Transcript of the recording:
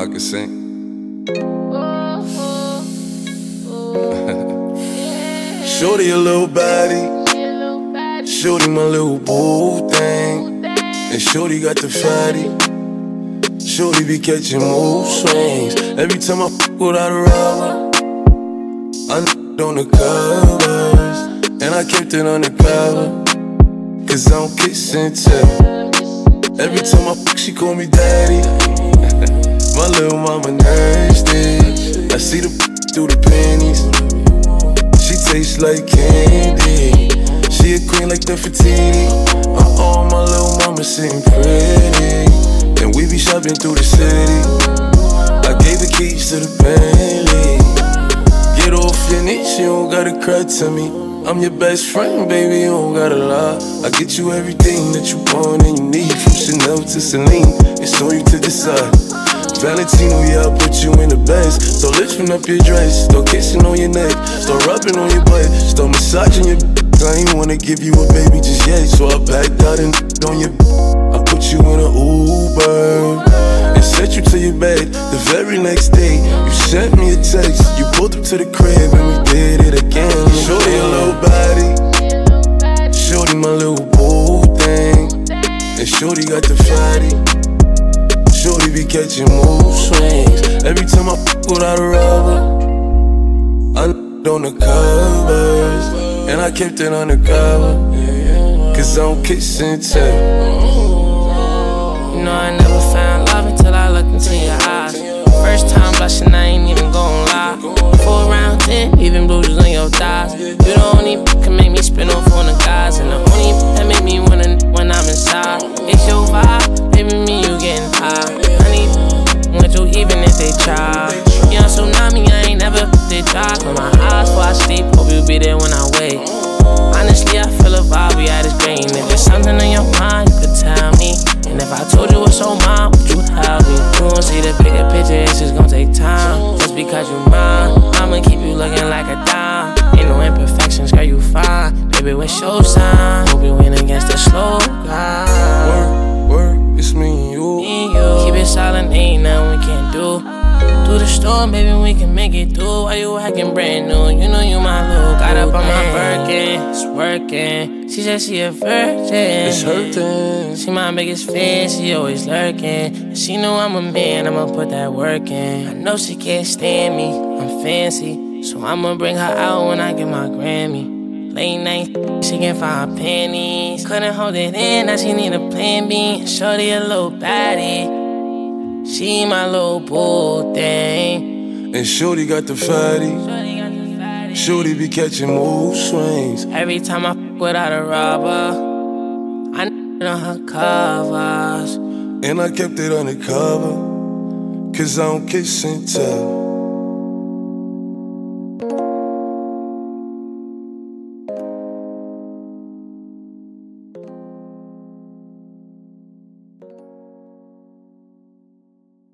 I can sing. Shorty a little baddie, shorty my little boo thing, and shorty got the fatty. Shorty be catching mood swings. Every time I fuck without a rubber, I on the covers, and I kept it undercover, cause I don't kiss and tell. Every time I fuck, she call me daddy. My little mama nasty. I see the through the panties. She tastes like candy. She a queen like Nefertiti. My little mama sitting pretty, and we be shopping through the city. I gave the keys to the Bentley. Get off your knees, you don't gotta cry to me. I'm your best friend, baby, you don't gotta lie. I get you everything that you want and you need, from Chanel to Celine. It's on you to decide. Valentino, yeah, I put you in the best. So lifting up your dress, start kissing on your neck, start rubbing on your butt, start massaging your I ain't wanna give you a baby just yet, so I backed out and on your I put you in an Uber and sent you to your bed. The very next day, you sent me a text. You pulled up to the crib and we did it again. Shorty a little body, shorty my little boo thing, and shorty got the fatty. Shorty be catching mood swings. Every time I fuck without a rubber, I on the covers, and I kept it undercover, cause I don't kiss and tell. You know I never found love until I looked into your eyes. First time blushing, I ain't even gon' lie. 4 round 10, even bruises on your thighs. You the only can make me spin off on the guys, and the only that make me wanna when I'm inside. It's your vibe, baby, me you getting high. I need want you even if they try. You on tsunami, I ain't never did dry. Close my eyes before I sleep, hope you be there when I wake. Honestly, I feel a vibe, we at this great. And if there's something on your mind, you could tell me. And if I told you what's on mine, would you help me? You won't see the bigger picture, it's just gon' take time. Just because you mine, I'ma keep you looking like a dime. Ain't no imperfections, girl, you fine. Baby, what's your sign? Hope you win against the slow guy. Work, it's me and you. Keep it silent, ain't nothing we can't do. Through the storm, baby, we can make it through. Why you acting brand new? You know you my little. Got up on my Birkin, it's working. She said she a virgin. It's hurting. She my biggest fan, she always lurking. And she know I'm a man, I'ma put that work in. I know she can't stand me, I'm fancy, so I'ma bring her out when I get my Grammy. Late night, she can find panties. Couldn't hold it in, now she need a plan B. Shorty a little baddie, she my little boo thing, and shorty got the fatty. Shorty be catching mood swings. Every time I fuck without a rubber, I on her covers, and I kept it undercover, cause I don't kiss and tell.